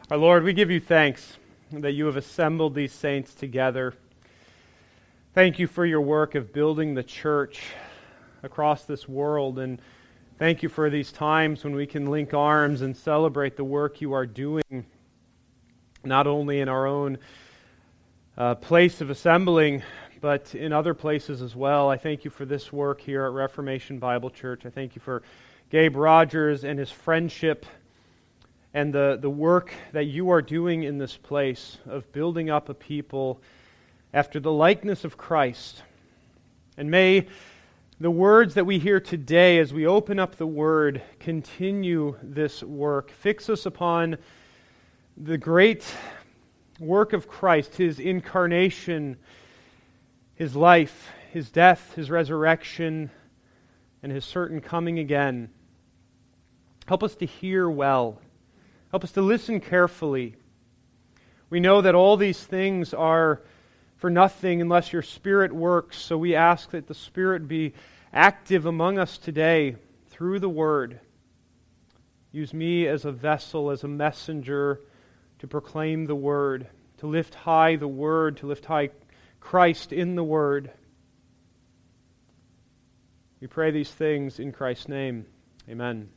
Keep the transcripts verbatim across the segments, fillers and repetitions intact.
Our Lord, we give you thanks that you have assembled these saints together. Thank you for your work of building the church across this world, and thank you for these times when we can link arms and celebrate the work you are doing, not only in our own uh, place of assembling, but in other places as well. I thank you for this work here at Reformation Bible Church. I thank you for Gabe Rogers and his friendship and the, the work that you are doing in this place of building up a people after the likeness of Christ. And may the words that we hear today as we open up the Word continue this work. Fix us upon the great work of Christ, His incarnation, His life, His death, His resurrection, and His certain coming again. Help us to hear well. Help us to listen carefully. We know that all these things are for nothing unless your Spirit works, so we ask that the Spirit be active among us today through the Word. Use me as a vessel, as a messenger to proclaim the Word, to lift high the Word, to lift high Christ in the Word. We pray these things in Christ's name. Amen.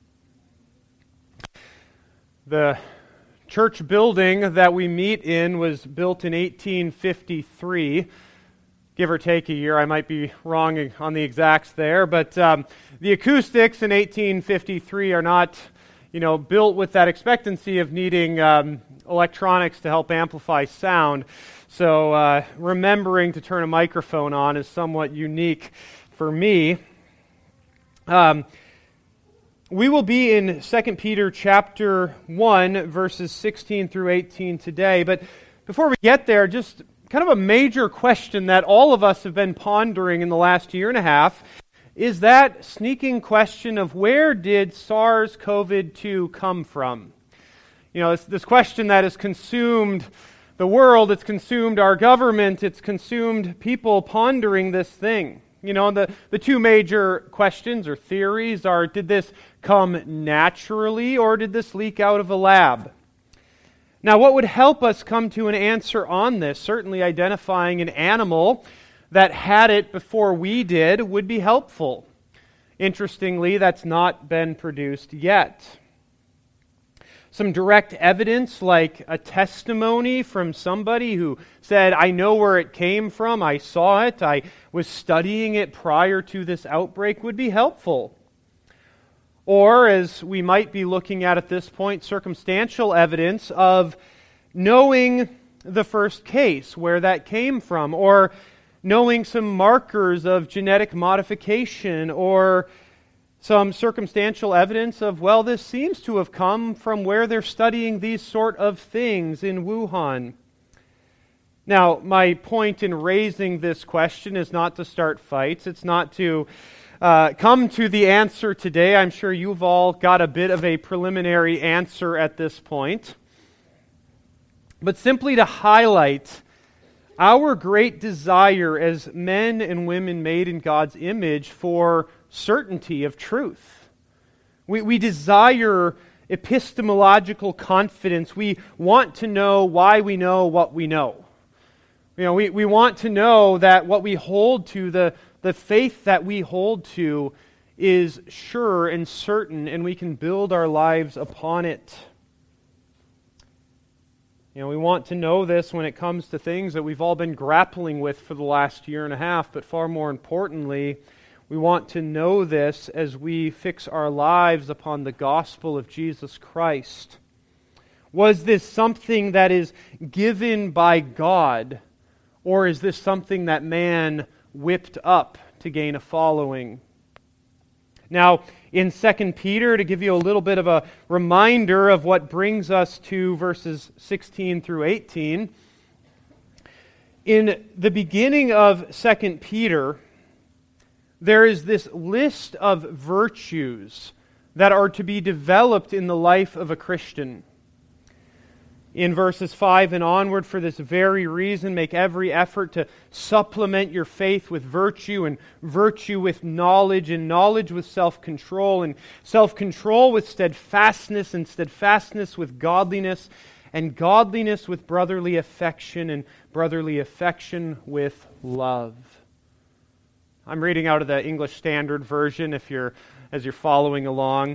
The church building that we meet in was built in eighteen fifty-three, give or take a year. I might be wrong on the exacts there, but um, the acoustics in eighteen fifty-three are not, you know, built with that expectancy of needing um, electronics to help amplify sound. So uh, remembering to turn a microphone on is somewhat unique for me. Um, We will be in Second Peter chapter one, verses sixteen through eighteen today. But before we get there, just kind of a major question that all of us have been pondering in the last year and a half is that sneaking question of where did SARS-C o V two come from? You know, it's this question that has consumed the world, it's consumed our government, it's consumed people pondering this thing. You know, the, the two major questions or theories are, did this come naturally or did this leak out of a lab? Now, what would help us come to an answer on this, certainly identifying an animal that had it before we did, would be helpful. Interestingly, that's not been produced yet. Some direct evidence, like a testimony from somebody who said, I know where it came from, I saw it, I was studying it prior to this outbreak, would be helpful. Or, as we might be looking at at this point, circumstantial evidence of knowing the first case, where that came from, or knowing some markers of genetic modification, or some circumstantial evidence of, well, this seems to have come from where they're studying these sort of things in Wuhan. Now, my point in raising this question is not to start fights. It's not to uh, come to the answer today. I'm sure you've all got a bit of a preliminary answer at this point. But simply to highlight our great desire as men and women made in God's image for certainty of truth. We, we desire epistemological confidence. We want to know why we know what we know. You know, we, we want to know that what we hold to, the, the faith that we hold to, is sure and certain, and we can build our lives upon it. You know, we want to know this when it comes to things that we've all been grappling with for the last year and a half, but far more importantly, we want to know this as we fix our lives upon the gospel of Jesus Christ. Was this something that is given by God, or is this something that man whipped up to gain a following? Now, in Second Peter, to give you a little bit of a reminder of what brings us to verses sixteen through eighteen, in the beginning of Second Peter, there is this list of virtues that are to be developed in the life of a Christian. In verses five and onward, for this very reason, make every effort to supplement your faith with virtue, and virtue with knowledge, and knowledge with self-control, and self-control with steadfastness, and steadfastness with godliness, and godliness with brotherly affection, and brotherly affection with love. I'm reading out of the English Standard Version if you're as you're following along.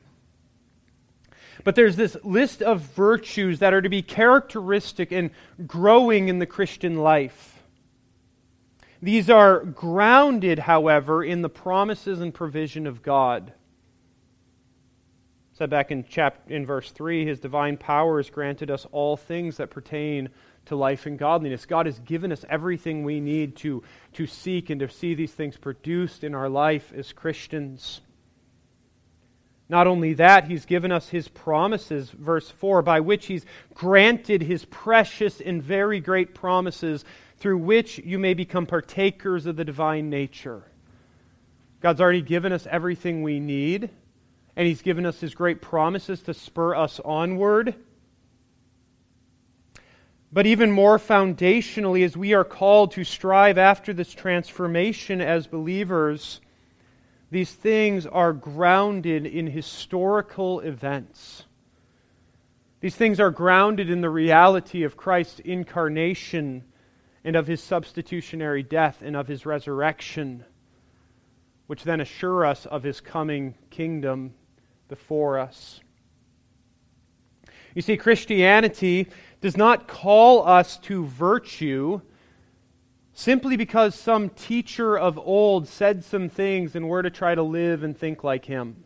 But there's this list of virtues that are to be characteristic and growing in the Christian life. These are grounded, however, in the promises and provision of God. Said back in chapter in verse three, His divine power has granted us all things that pertain to life and godliness. God has given us everything we need to, to seek and to see these things produced in our life as Christians. Not only that, He's given us His promises, verse four, by which He's granted His precious and very great promises, through which you may become partakers of the divine nature. God's already given us everything we need, and He's given us His great promises to spur us onward. But even more foundationally, as we are called to strive after this transformation as believers, these things are grounded in historical events. These things are grounded in the reality of Christ's incarnation and of His substitutionary death and of His resurrection, which then assure us of His coming kingdom before us. You see, Christianity does not call us to virtue simply because some teacher of old said some things and we're to try to live and think like him.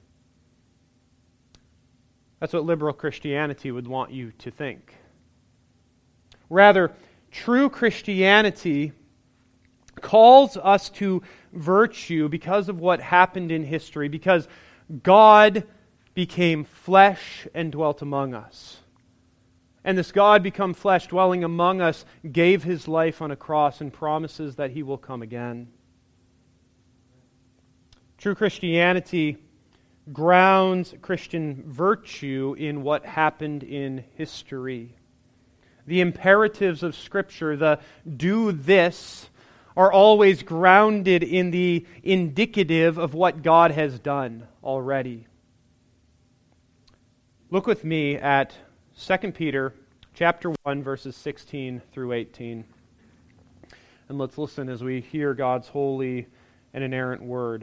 That's what liberal Christianity would want you to think. Rather, true Christianity calls us to virtue because of what happened in history, because God became flesh and dwelt among us. And this God become flesh, dwelling among us, gave His life on a cross and promises that He will come again. True Christianity grounds Christian virtue in what happened in history. The imperatives of Scripture, the do this, are always grounded in the indicative of what God has done already. Look with me at Second Peter chapter one, verses sixteen through eighteen. And let's listen as we hear God's holy and inerrant word.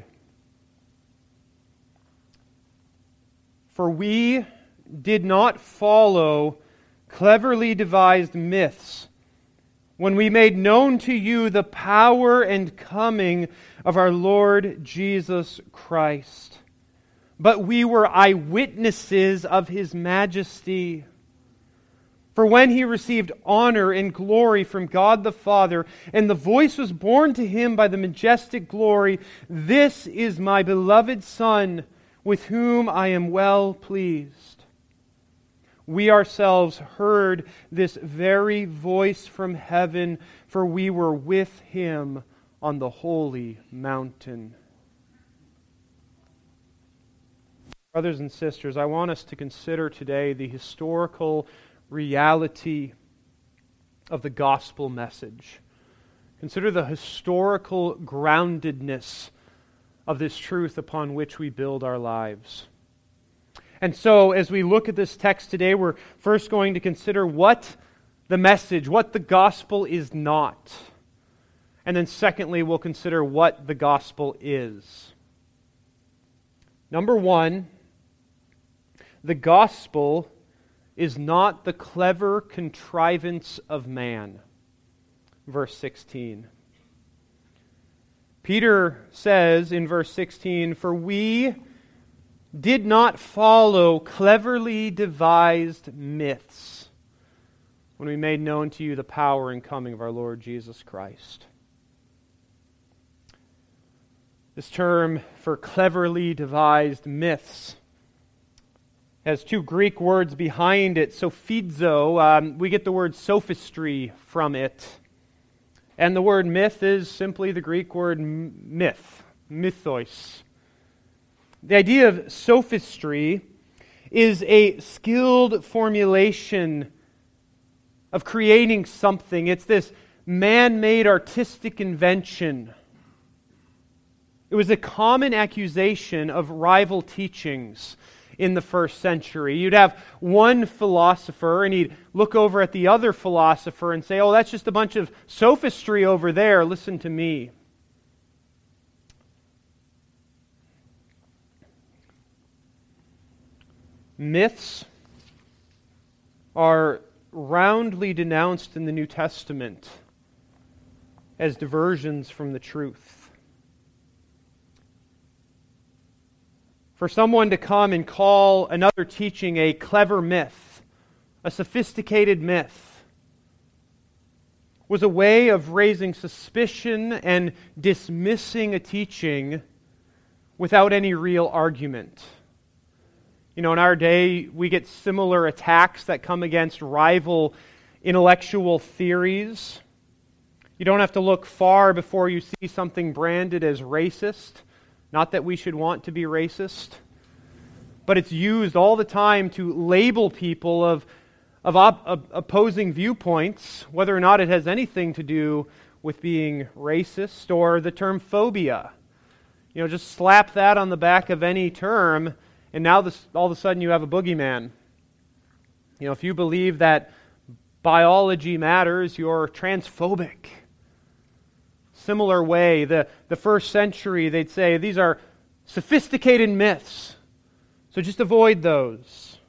For we did not follow cleverly devised myths when we made known to you the power and coming of our Lord Jesus Christ, but we were eyewitnesses of His majesty. For when He received honor and glory from God the Father, and the voice was borne to Him by the majestic glory, "This is my beloved Son, with whom I am well pleased." We ourselves heard this very voice from heaven, for we were with Him on the holy mountain. Brothers and sisters, I want us to consider today the historical reality of the gospel message. Consider the historical groundedness of this truth upon which we build our lives. And so, as we look at this text today, we're first going to consider what the message, what the gospel is not. And then secondly, we'll consider what the gospel is. Number one, the gospel is not the clever contrivance of man. Verse sixteen. Peter says in verse sixteen, "For we did not follow cleverly devised myths when we made known to you the power and coming of our Lord Jesus Christ." This term for cleverly devised myths has two Greek words behind it. Sophizo, um, we get the word sophistry from it. And the word myth is simply the Greek word myth, mythos. The idea of sophistry is a skilled formulation of creating something. It's this man-made artistic invention. It was a common accusation of rival teachings in the first century. You'd have one philosopher, and he'd look over at the other philosopher and say, oh, that's just a bunch of sophistry over there. Listen to me. Myths are roundly denounced in the New Testament as diversions from the truth. For someone to come and call another teaching a clever myth, a sophisticated myth, was a way of raising suspicion and dismissing a teaching without any real argument. You know, in our day, we get similar attacks that come against rival intellectual theories. You don't have to look far before you see something branded as racist. Not that we should want to be racist, but it's used all the time to label people of, of, op- of opposing viewpoints, whether or not it has anything to do with being racist, or the term phobia. You know, just slap that on the back of any term, and now this, all of a sudden you have a boogeyman. You know, if you believe that biology matters, you're transphobic. Similar way, the, the first century, they'd say, these are sophisticated myths, so just avoid those.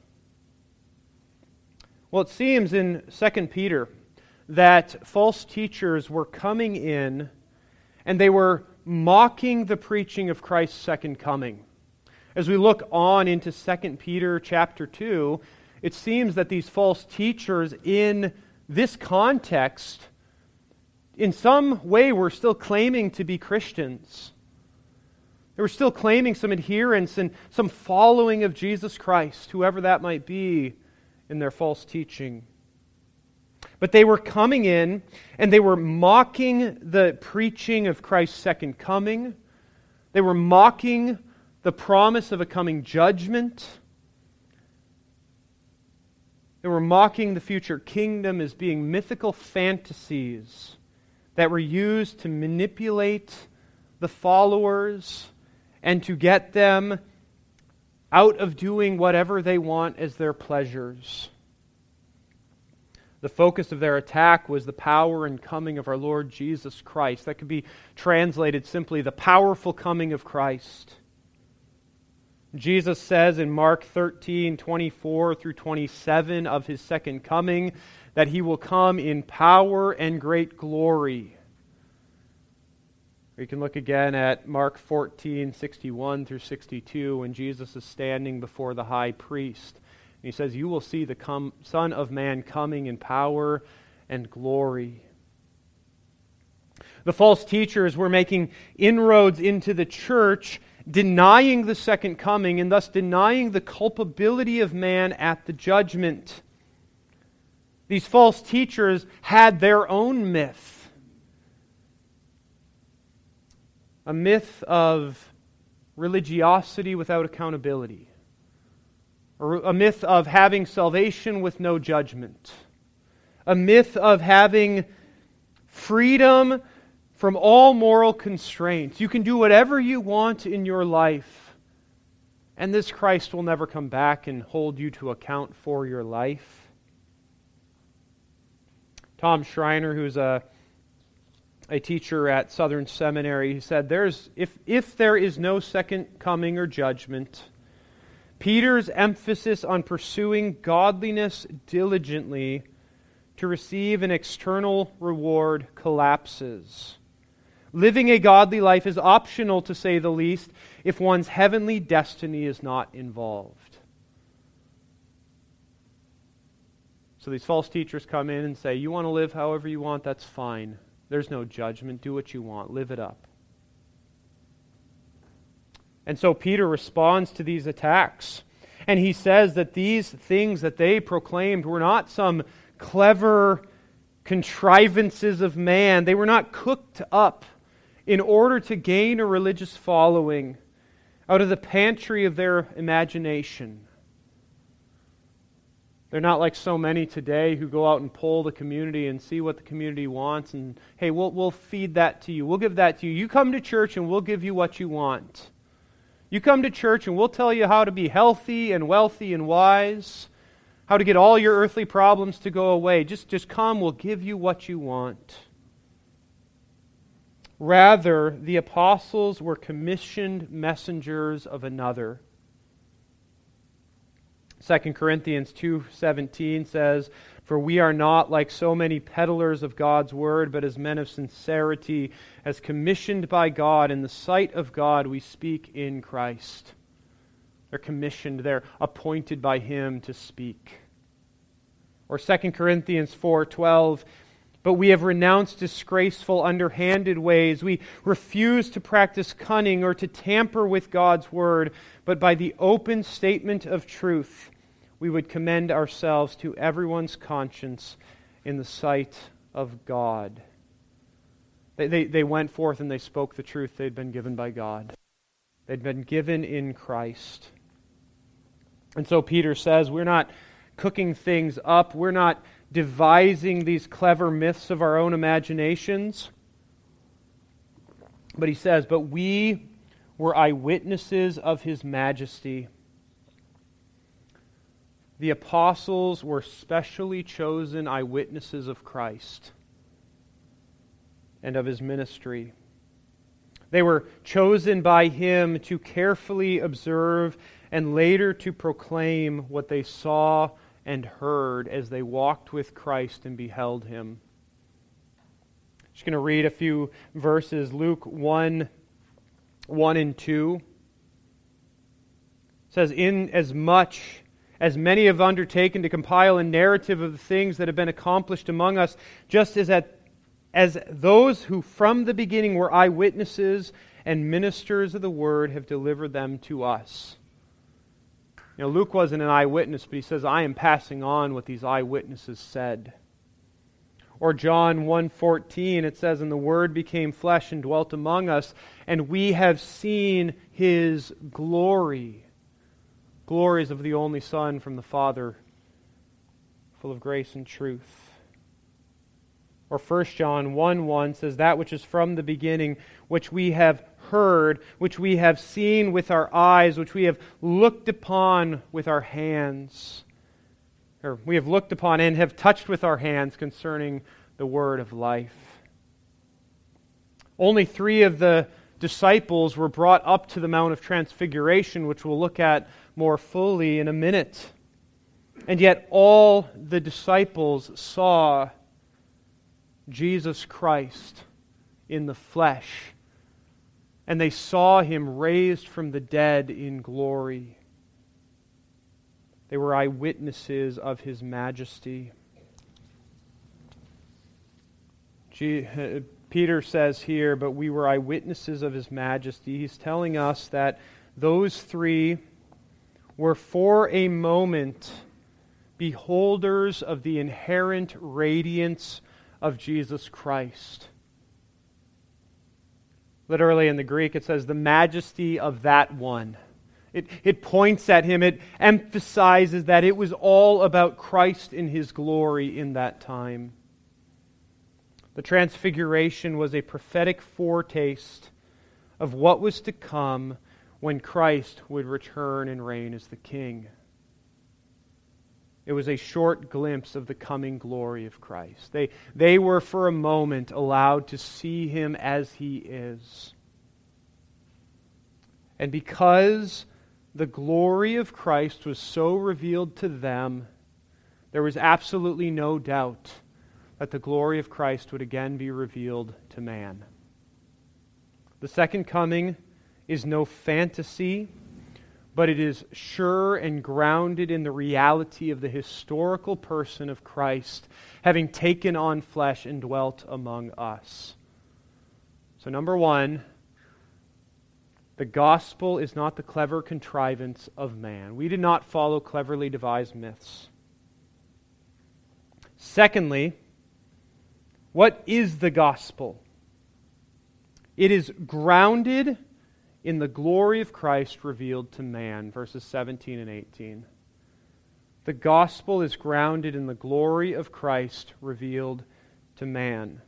Well, it seems in Second Peter that false teachers were coming in and they were mocking the preaching of Christ's second coming. As we look on into Second Peter chapter two, it seems that these false teachers in this context, in some way, were still claiming to be Christians. They were still claiming some adherence and some following of Jesus Christ, whoever that might be, in their false teaching. But they were coming in and they were mocking the preaching of Christ's second coming. They were mocking the promise of a coming judgment. They were mocking the future kingdom as being mythical fantasies that were used to manipulate the followers and to get them out of doing whatever they want as their pleasures. The focus of their attack was the power and coming of our Lord Jesus Christ. That could be translated simply, the powerful coming of Christ. Jesus says in Mark thirteen, twenty-four through twenty-seven of His second coming that He will come in power and great glory. We can look again at Mark fourteen, sixty-one through sixty-two when Jesus is standing before the high priest. And He says, you will see the com- Son of Man coming in power and glory. The false teachers were making inroads into the church, denying the second coming and thus denying the culpability of man at the judgment. These false teachers had their own myth. A myth of religiosity without accountability. Or a myth of having salvation with no judgment. A myth of having freedom from all moral constraints. You can do whatever you want in your life, and this Christ will never come back and hold you to account for your life. Tom Schreiner, who's a, a teacher at Southern Seminary, he said, "There's if, if there is no second coming or judgment, Peter's emphasis on pursuing godliness diligently to receive an external reward collapses. Living a godly life is optional, to say the least, if one's heavenly destiny is not involved." So these false teachers come in and say, you want to live however you want, that's fine. There's no judgment. Do what you want. Live it up. And so Peter responds to these attacks. And he says that these things that they proclaimed were not some clever contrivances of man. They were not cooked up in order to gain a religious following out of the pantry of their imagination. They're not like so many today who go out and poll the community and see what the community wants and, hey, we'll, we'll feed that to you. We'll give that to you. You come to church and we'll give you what you want. You come to church and we'll tell you how to be healthy and wealthy and wise, how to get all your earthly problems to go away. Just, just come, we'll give you what you want. Rather, the apostles were commissioned messengers of another. Second Corinthians two seventeen says, "For we are not like so many peddlers of God's word, but as men of sincerity, as commissioned by God, in the sight of God we speak in Christ." They're commissioned, they're appointed by Him to speak. Or Second Corinthians four twelve, "But we have renounced disgraceful, underhanded ways. We refuse to practice cunning or to tamper with God's word, but by the open statement of truth, we would commend ourselves to everyone's conscience in the sight of God." They, they, they went forth and they spoke the truth they'd been given by God. They'd been given in Christ. And so Peter says, we're not cooking things up. We're not devising these clever myths of our own imaginations. But he says, but we were eyewitnesses of His majesty. The apostles were specially chosen eyewitnesses of Christ and of His ministry. They were chosen by Him to carefully observe and later to proclaim what they saw and heard as they walked with Christ and beheld Him. I'm just going to read a few verses. Luke one, one and two says, "In as much as many have undertaken to compile a narrative of the things that have been accomplished among us, just as at as those who from the beginning were eyewitnesses and ministers of the word have delivered them to us." You know, Luke wasn't an eyewitness, but he says, I am passing on what these eyewitnesses said. Or John one fourteen, it says, "And the Word became flesh and dwelt among us, and we have seen His glory." Glories of the only Son from the Father, full of grace and truth. Or First John one one says, "That which is from the beginning, which we have heard, which we have seen with our eyes, which we have looked upon with our hands." Or we have looked upon and have touched with our hands concerning the word of life. Only three of the disciples were brought up to the Mount of Transfiguration, which we'll look at more fully in a minute. And yet all the disciples saw Jesus Christ in the flesh, and they saw Him raised from the dead in glory. They were eyewitnesses of His majesty. Peter says here, but we were eyewitnesses of His majesty. He's telling us that those three were for a moment beholders of the inherent radiance of Jesus Christ. Literally in the Greek it says the majesty of that one. It, it points at Him. It emphasizes that it was all about Christ in His glory in that time. The Transfiguration was a prophetic foretaste of what was to come when Christ would return and reign as the King. It was a short glimpse of the coming glory of Christ. They, they were for a moment allowed to see Him as He is. And because the glory of Christ was so revealed to them, there was absolutely no doubt that the glory of Christ would again be revealed to man. The second coming is no fantasy, but it is sure and grounded in the reality of the historical person of Christ, having taken on flesh and dwelt among us. So number one, the gospel is not the clever contrivance of man. We did not follow cleverly devised myths. Secondly, what is the gospel? It is grounded in the glory of Christ revealed to man, verses seventeen and eighteen. The gospel is grounded in the glory of Christ revealed to man.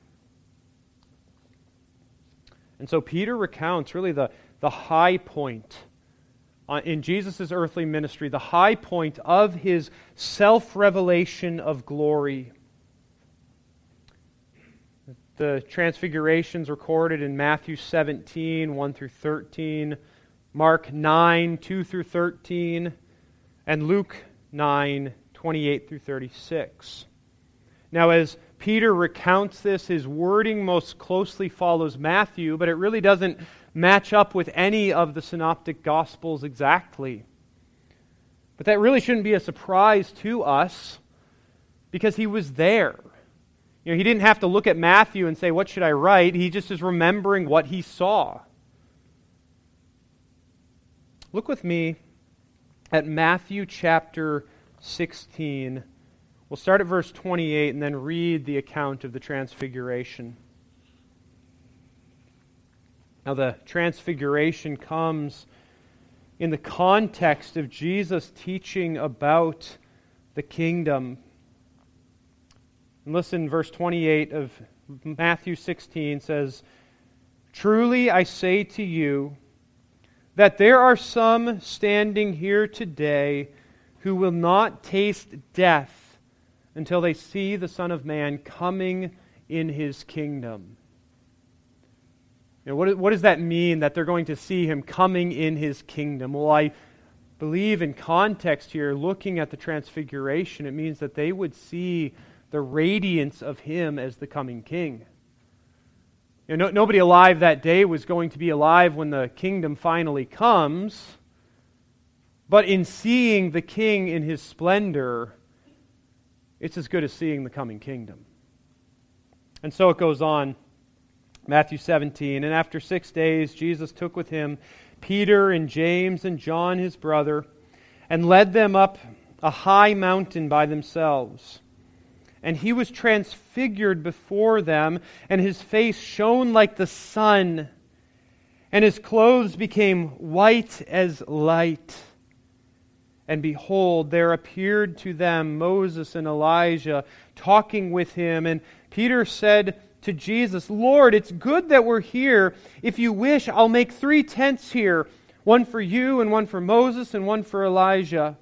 And so Peter recounts really the, the high point in Jesus' earthly ministry, the high point of his self-revelation of glory. The transfiguration's recorded in Matthew seventeen, one through thirteen, Mark nine, two through thirteen, and Luke nine, twenty-eight through thirty-six. Now, as Peter recounts this, his wording most closely follows Matthew, but it really doesn't match up with any of the synoptic gospels exactly. But that really shouldn't be a surprise to us, because he was there. You know, he didn't have to look at Matthew and say, what should I write? He just is remembering what he saw. Look with me at Matthew chapter sixteen. We'll start at verse twenty-eight and then read the account of the Transfiguration. Now, the Transfiguration comes in the context of Jesus teaching about the kingdom. And listen, verse twenty-eight of Matthew sixteen says, "Truly I say to you, that there are some standing here today who will not taste death until they see the Son of Man coming in His kingdom." You know, what, what does that mean, that they're going to see Him coming in His kingdom? Well, I believe in context here, looking at the Transfiguration, it means that they would see the radiance of Him as the coming King. You know, no, nobody alive that day was going to be alive when the kingdom finally comes, but in seeing the King in His splendor, it's as good as seeing the coming kingdom. And so it goes on. Matthew seventeen, "And after six days Jesus took with Him Peter and James and John his brother, and led them up a high mountain by themselves. And He was transfigured before them, and His face shone like the sun, and His clothes became white as light. And behold, there appeared to them Moses and Elijah talking with Him. And Peter said to Jesus, 'Lord, it's good that we're here. If you wish, I'll make three tents here, one for you, and one for Moses, and one for Elijah.'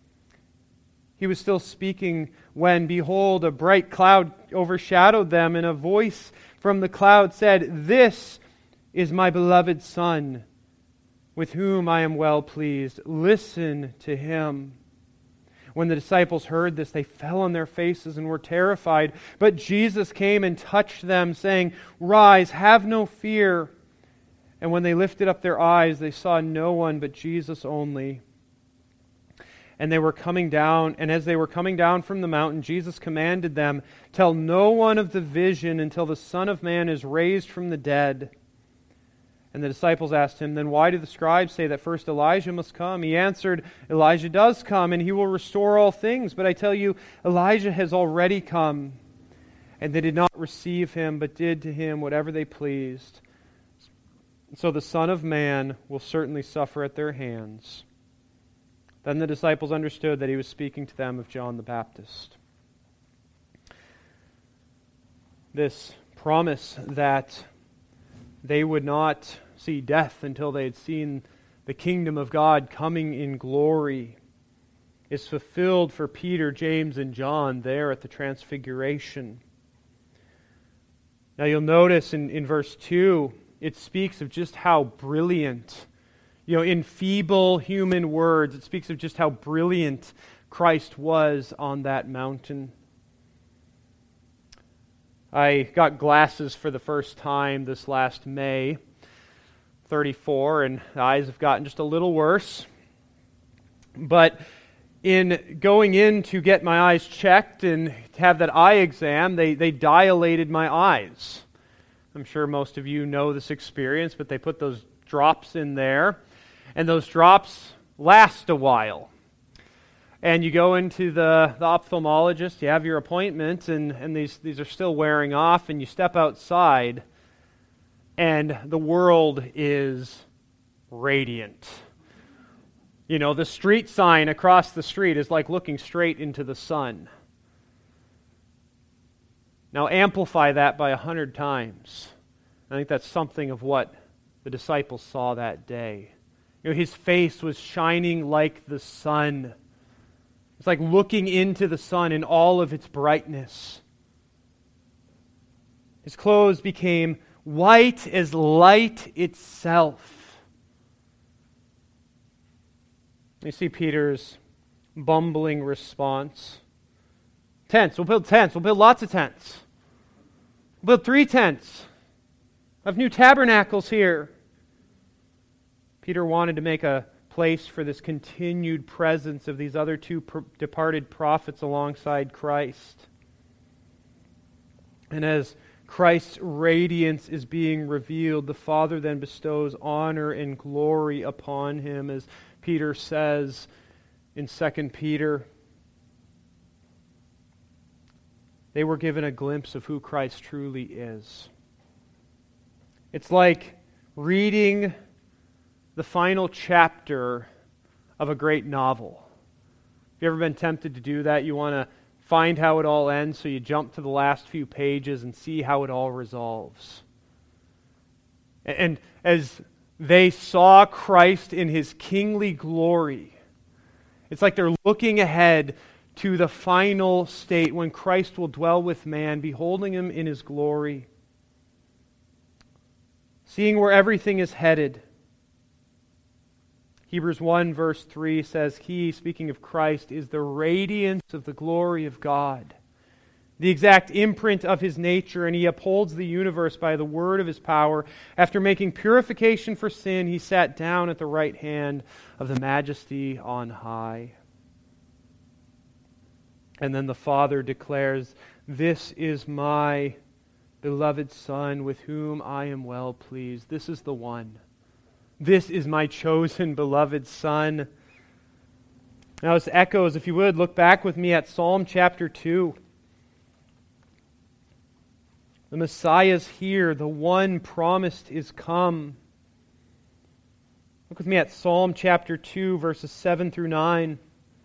He was still speaking when, behold, a bright cloud overshadowed them, and a voice from the cloud said, 'This is my beloved Son, with whom I am well pleased. Listen to Him.' When the disciples heard this, they fell on their faces and were terrified. But Jesus came and touched them, saying, 'Rise, have no fear.' And when they lifted up their eyes, they saw no one but Jesus only. And they were coming down, and as they were coming down from the mountain, Jesus commanded them, 'Tell no one of the vision until the Son of Man is raised from the dead.' And the disciples asked Him, 'Then why do the scribes say that first Elijah must come?' He answered, 'Elijah does come, and he will restore all things. But I tell you, Elijah has already come, and they did not receive him, but did to him whatever they pleased. So the Son of Man will certainly suffer at their hands.' Then the disciples understood that He was speaking to them of John the Baptist." This promise that they would not see death until they had seen the kingdom of God coming in glory is fulfilled for Peter, James, and John there at the Transfiguration. Now you'll notice in, in verse two, it speaks of just how brilliant, you know, in feeble human words, it speaks of just how brilliant Christ was on that mountain. I got glasses for the first time this last May, thirty-four, and the eyes have gotten just a little worse. But in going in to get my eyes checked and have that eye exam, they, they dilated my eyes. I'm sure most of you know this experience, but they put those drops in there, and those drops last a while. And you go into the, the ophthalmologist, you have your appointment, and, and these, these are still wearing off, and you step outside, and the world is radiant. You know, the street sign across the street is like looking straight into the sun. Now amplify that by a hundred times. I think that's something of what the disciples saw that day. You know, his face was shining like the sun. It's like looking into the sun in all of its brightness. His clothes became white as light itself. You see Peter's bumbling response. Tents. We'll build tents. We'll build lots of tents. We'll build three tents. I have new tabernacles here. Peter wanted to make a place for this continued presence of these other two per- departed prophets alongside Christ. And as Christ's radiance is being revealed, the Father then bestows honor and glory upon him, as Peter says in Second Peter. They were given a glimpse of who Christ truly is. It's like reading the final chapter of a great novel. Have you ever been tempted to do that? You want to find how it all ends, so you jump to the last few pages and see how it all resolves. And as they saw Christ in his kingly glory, it's like they're looking ahead to the final state when Christ will dwell with man, beholding him in his glory, seeing where everything is headed. Hebrews one verse three says, He, speaking of Christ, is the radiance of the glory of God, the exact imprint of His nature, and He upholds the universe by the word of His power. After making purification for sin, He sat down at the right hand of the Majesty on high. And then the Father declares, This is my beloved Son, with whom I am well pleased. This is the one. This is my chosen beloved Son. Now, as echoes, if you would, look back with me at Psalm chapter two. The Messiah is here. The one promised is come. Look with me at Psalm chapter two, verses seven through nine.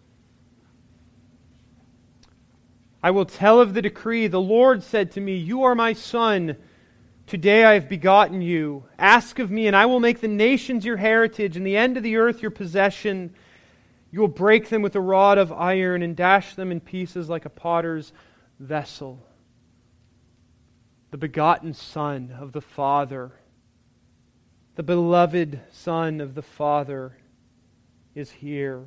I will tell of the decree. The Lord said to me, You are my Son. Today I have begotten you. Ask of me, and I will make the nations your heritage, and the end of the earth your possession. You will break them with a rod of iron, and dash them in pieces like a potter's vessel. The begotten Son of the Father, the beloved Son of the Father, is here.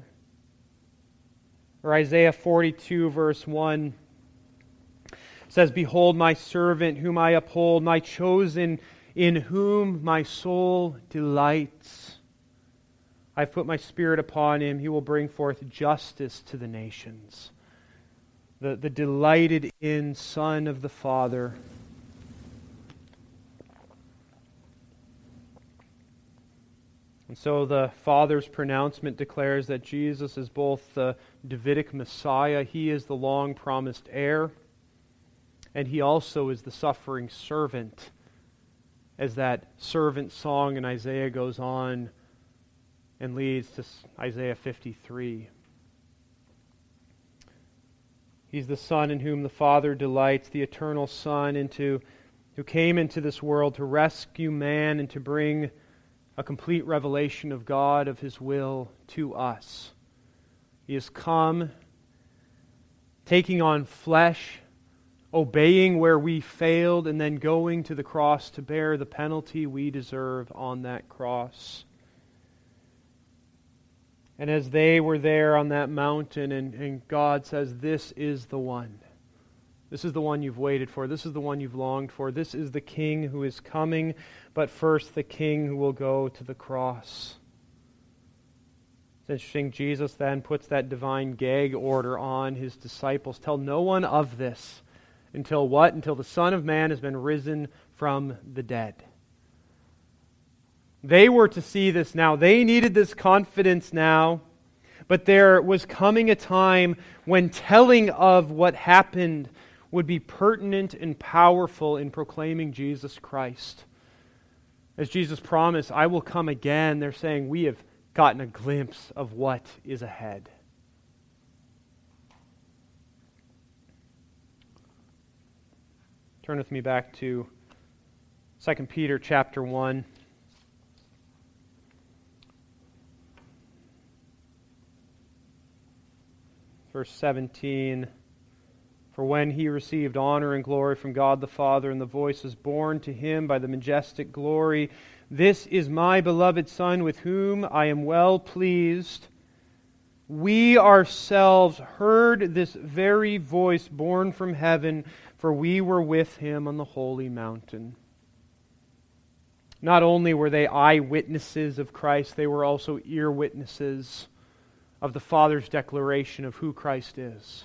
Or Isaiah forty-two, verse one. Says, Behold my servant whom I uphold, my chosen in whom my soul delights. I've put my Spirit upon him. He will bring forth justice to the nations. The, the delighted in Son of the Father. And so the Father's pronouncement declares that Jesus is both the Davidic Messiah, He is the long-promised heir, and He also is the suffering servant, as that servant song in Isaiah goes on and leads to Isaiah fifty-three. He's the Son in whom the Father delights, the eternal Son into, who came into this world to rescue man and to bring a complete revelation of God, of His will to us. He has come, taking on flesh, obeying where we failed, and then going to the cross to bear the penalty we deserve on that cross. And as they were there on that mountain, and, and God says, This is the one. This is the one you've waited for. This is the one you've longed for. This is the King who is coming, but first the King who will go to the cross. It's interesting, Jesus then puts that divine gag order on His disciples. Tell no one of this. Until what? Until the Son of Man has been risen from the dead. They were to see this now. They needed this confidence now. But there was coming a time when telling of what happened would be pertinent and powerful in proclaiming Jesus Christ. As Jesus promised, I will come again, they're saying we have gotten a glimpse of what is ahead. Turn with me back to Second Peter chapter one. verse seventeen. For when he received honor and glory from God the Father, and the voice was borne to him by the majestic glory, "This is my beloved Son, with whom I am well pleased," we ourselves heard this very voice borne from heaven, for we were with him on the holy mountain. Not only were they eyewitnesses of Christ, they were also ear witnesses of the Father's declaration of who Christ is.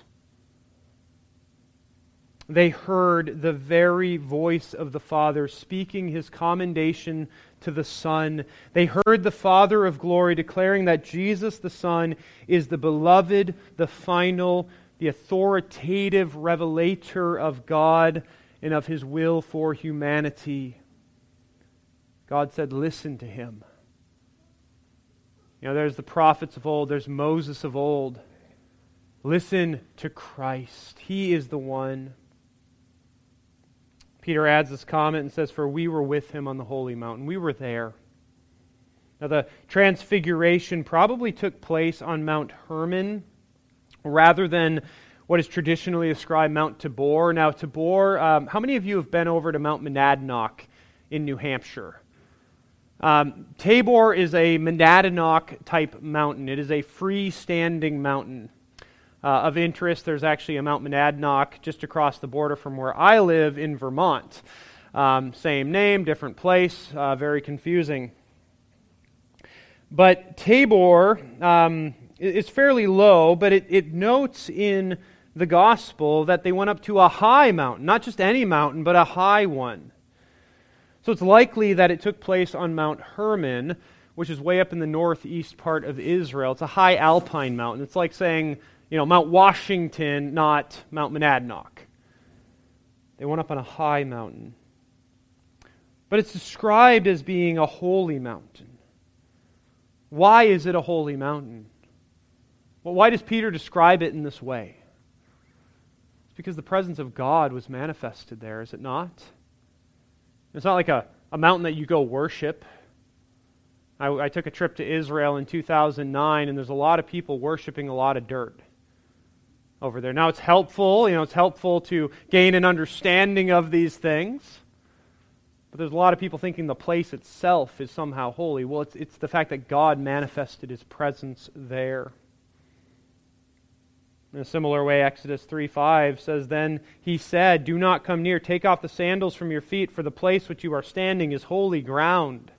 They heard the very voice of the Father speaking His commendation to the Son. They heard the Father of glory declaring that Jesus the Son is the beloved, the final, the authoritative revelator of God and of His will for humanity. God said, listen to Him. You know, there's the prophets of old, there's Moses of old. Listen to Christ. He is the one. Peter adds this comment and says, for we were with Him on the holy mountain. We were there. Now the transfiguration probably took place on Mount Hermon rather than what is traditionally ascribed Mount Tabor. Now Tabor, um, how many of you have been over to Mount Monadnock in New Hampshire? Um, Tabor is a Monadnock type mountain. It is a freestanding mountain. Uh, of interest, there's actually a Mount Monadnock just across the border from where I live in Vermont. Um, same name, different place, uh, very confusing. But Tabor um, is fairly low, but it, it notes in the gospel that they went up to a high mountain, not just any mountain, but a high one. So it's likely that it took place on Mount Hermon, which is way up in the northeast part of Israel. It's a high alpine mountain. It's like saying, you know, Mount Washington, not Mount Monadnock. They went up on a high mountain. But it's described as being a holy mountain. Why is it a holy mountain? Well, why does Peter describe it in this way? It's because the presence of God was manifested there, is it not? It's not like a, a mountain that you go worship. I, I took a trip to Israel in two thousand nine, and there's a lot of people worshiping a lot of dirt over there. Now it's helpful, you know, it's helpful to gain an understanding of these things. But there's a lot of people thinking the place itself is somehow holy. Well, it's it's the fact that God manifested His presence there. In a similar way, Exodus three five says, "Then He said, 'Do not come near. Take off the sandals from your feet, for the place which you are standing is holy ground.'"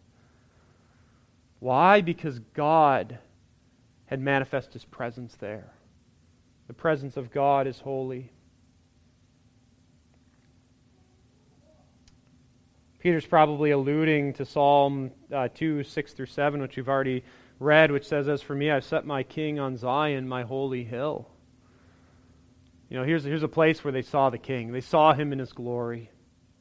Why? Because God had manifested His presence there. The presence of God is holy. Peter's probably alluding to Psalm uh, two, six through seven, which we've already read, which says, "As for me, I've set my king on Zion, my holy hill." You know, here's, here's a place where they saw the king. They saw Him in His glory.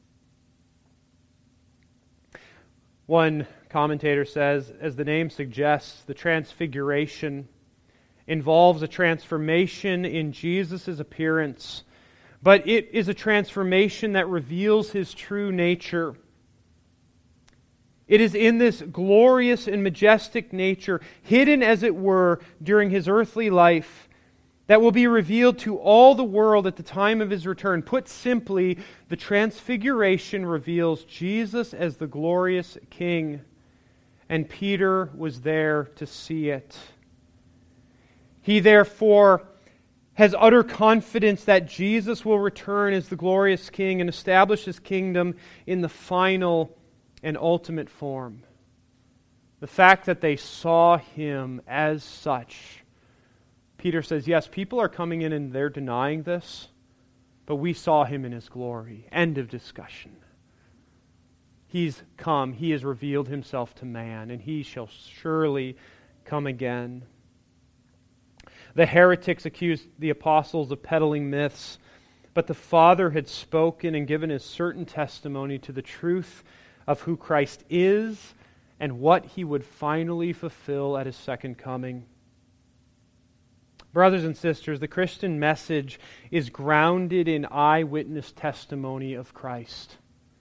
One commentator says, as the name suggests, the transfiguration involves a transformation in Jesus' appearance, but it is a transformation that reveals His true nature. It is in this glorious and majestic nature, hidden as it were during His earthly life, that will be revealed to all the world at the time of His return. Put simply, the transfiguration reveals Jesus as the glorious King, and Peter was there to see it. He therefore has utter confidence that Jesus will return as the glorious King and establish His kingdom in the final and ultimate form. The fact that they saw Him as such, Peter says, yes, people are coming in and they're denying this, but we saw Him in His glory. End of discussion. He's come, He has revealed Himself to man, and He shall surely come again. The heretics accused the apostles of peddling myths, but the Father had spoken and given His certain testimony to the truth of who Christ is and what He would finally fulfill at His second coming. Brothers and sisters, the Christian message is grounded in eyewitness testimony of Christ.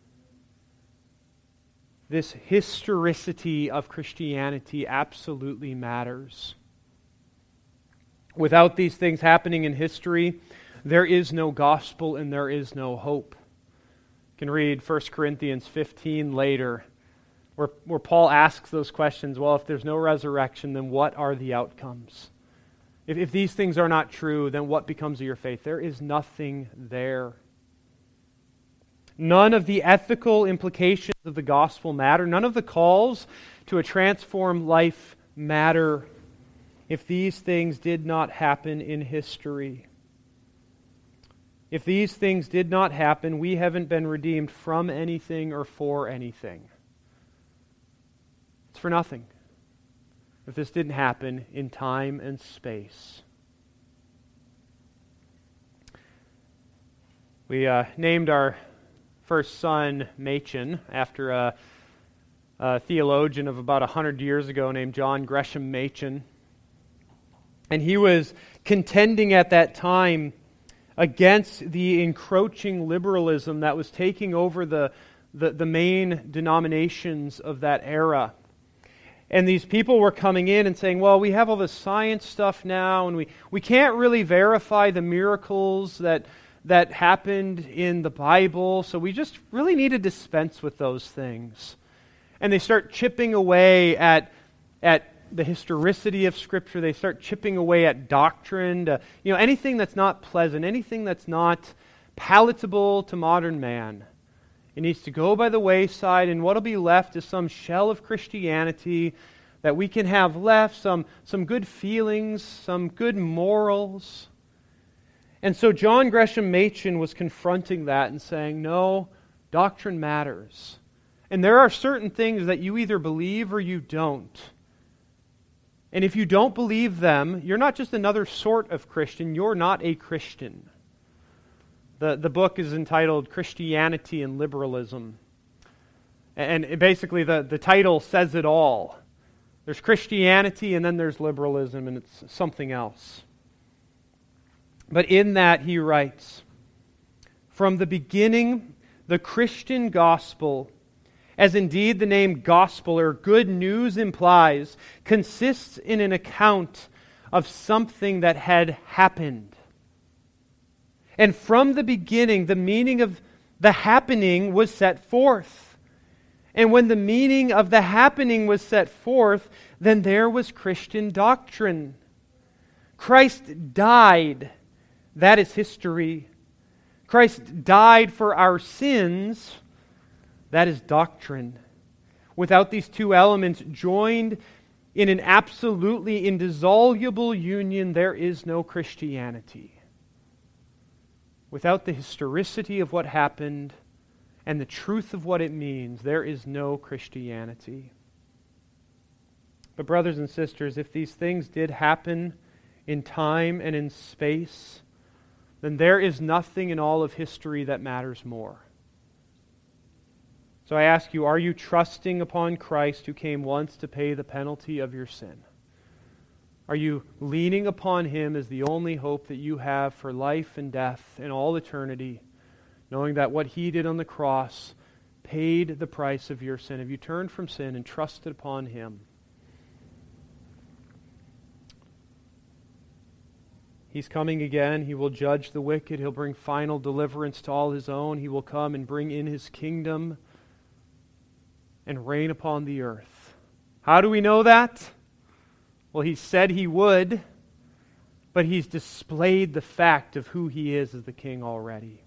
This historicity of Christianity absolutely matters. Without these things happening in history, there is no gospel and there is no hope. You can read First Corinthians fifteen later, where, where Paul asks those questions. Well, if there's no resurrection, then what are the outcomes? If, if these things are not true, then what becomes of your faith? There is nothing there. None of the ethical implications of the gospel matter. None of the calls to a transformed life matter if these things did not happen in history. If these things did not happen, we haven't been redeemed from anything or for anything. It's for nothing. If this didn't happen in time and space. We uh, named our first son Machen after a, a theologian of about one hundred years ago named John Gresham Machen. And he was contending at that time against the encroaching liberalism that was taking over the, the, the main denominations of that era. And these people were coming in and saying, well, we have all this science stuff now, and we, we can't really verify the miracles that, that happened in the Bible, so we just really need to dispense with those things. And they start chipping away at, at the historicity of Scripture. They start chipping away at doctrine, to, you know, anything that's not pleasant, anything that's not palatable to modern man. It needs to go by the wayside, and what will be left is some shell of Christianity that we can have left, some, some good feelings, some good morals. And so John Gresham Machen was confronting that and saying, no, doctrine matters. And there are certain things that you either believe or you don't. And if you don't believe them, you're not just another sort of Christian, you're not a Christian. The, the book is entitled Christianity and Liberalism. And it basically the, the title says it all. There's Christianity and then there's liberalism, and it's something else. But in that he writes, from the beginning, the Christian gospel, as indeed the name gospel or good news implies, consists in an account of something that had happened. And from the beginning, the meaning of the happening was set forth. And when the meaning of the happening was set forth, then there was Christian doctrine. Christ died. That is history. Christ died for our sins. That is doctrine. Without these two elements joined in an absolutely indissoluble union, there is no Christianity. Without the historicity of what happened and the truth of what it means, there is no Christianity. But brothers and sisters, if these things did happen in time and in space, then there is nothing in all of history that matters more. So I ask you, are you trusting upon Christ who came once to pay the penalty of your sin? Are you leaning upon Him as the only hope that you have for life and death and all eternity, knowing that what He did on the cross paid the price of your sin? Have you turned from sin and trusted upon Him? He's coming again. He will judge the wicked. He'll bring final deliverance to all His own. He will come and bring in His kingdom and reign upon the earth. How do we know that? Well, He said He would, but He's displayed the fact of who He is as the King already.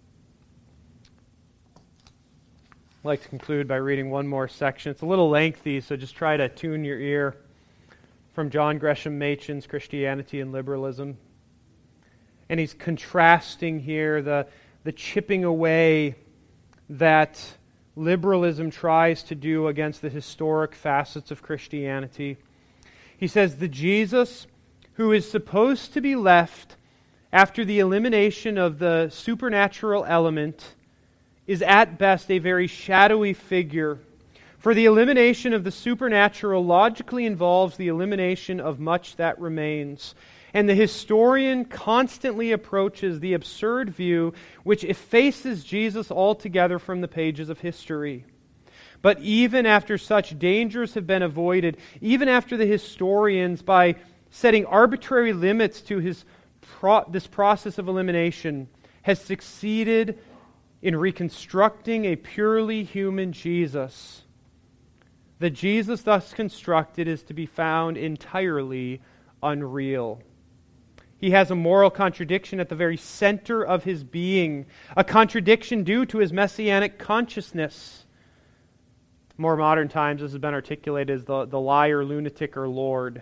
I'd like to conclude by reading one more section. It's a little lengthy, so just try to tune your ear from John Gresham Machen's Christianity and Liberalism. And he's contrasting here the, the chipping away that liberalism tries to do against the historic facets of Christianity. He says, the Jesus who is supposed to be left after the elimination of the supernatural element is at best a very shadowy figure. For the elimination of the supernatural logically involves the elimination of much that remains. And the historian constantly approaches the absurd view which effaces Jesus altogether from the pages of history. But even after such dangers have been avoided, even after the historians, by setting arbitrary limits to his pro- this process of elimination, has succeeded in reconstructing a purely human Jesus. The Jesus thus constructed is to be found entirely unreal. He has a moral contradiction at the very center of his being, a contradiction due to his messianic consciousness. More modern times, this has been articulated as the, the liar, lunatic, or Lord.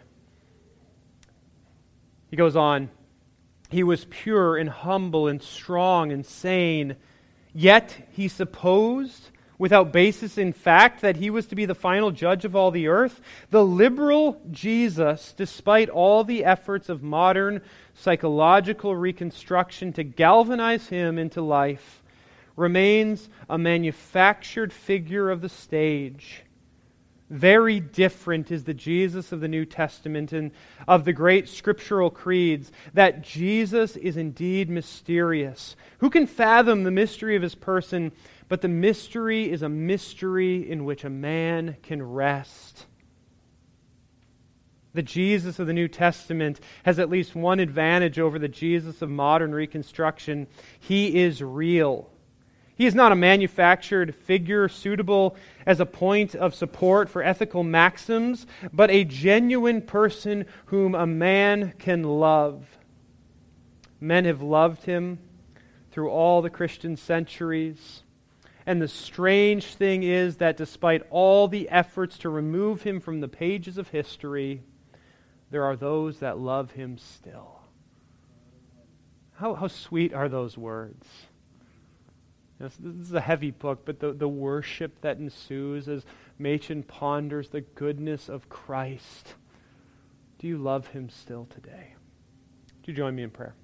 He goes on, he was pure and humble and strong and sane, yet he supposed, without basis in fact, that he was to be the final judge of all the earth. The liberal Jesus, despite all the efforts of modern psychological reconstruction to galvanize him into life, remains a manufactured figure of the stage. Very different is the Jesus of the New Testament and of the great scriptural creeds. That Jesus is indeed mysterious. Who can fathom the mystery of his person? But the mystery is a mystery in which a man can rest. The Jesus of the New Testament has at least one advantage over the Jesus of modern reconstruction. He is real. He is not a manufactured figure suitable as a point of support for ethical maxims, but a genuine person whom a man can love. Men have loved him through all the Christian centuries. And the strange thing is that despite all the efforts to remove him from the pages of history, there are those that love him still. How, how sweet are those words? This is a heavy book, but the, the worship that ensues as Machen ponders the goodness of Christ. Do you love him still today? Do you join me in prayer?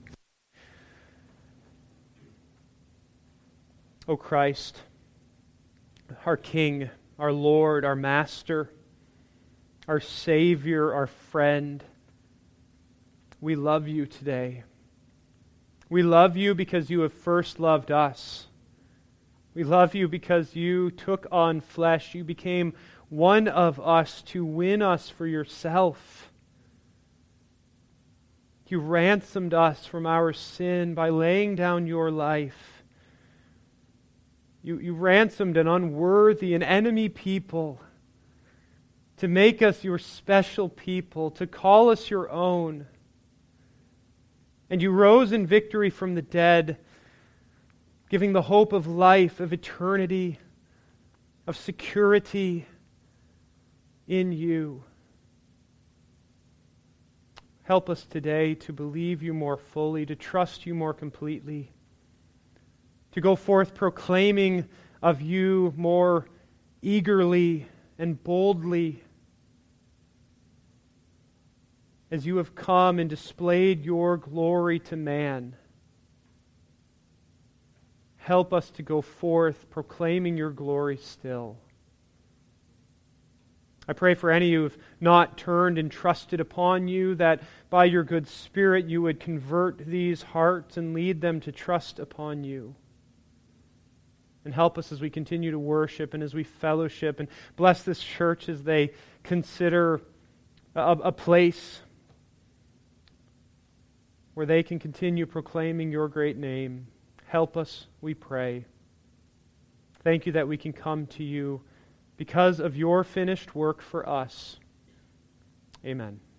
O Christ, our King, our Lord, our Master, our Savior, our friend, we love you today. We love you because you have first loved us. We love you because you took on flesh. You became one of us to win us for yourself. You ransomed us from our sin by laying down your life. You, you ransomed an unworthy and enemy people to make us your special people, to call us your own. And you rose in victory from the dead, giving the hope of life, of eternity, of security in you. Help us today to believe you more fully, to trust you more completely, to go forth proclaiming of you more eagerly and boldly, as you have come and displayed your glory to man. Help us to go forth proclaiming your glory still. I pray for any who have not turned and trusted upon you, that by your good Spirit you would convert these hearts and lead them to trust upon you. And help us as we continue to worship and as we fellowship, and bless this church as they consider a, a place where they can continue proclaiming your great name. Help us, we pray. Thank you that we can come to you because of your finished work for us. Amen.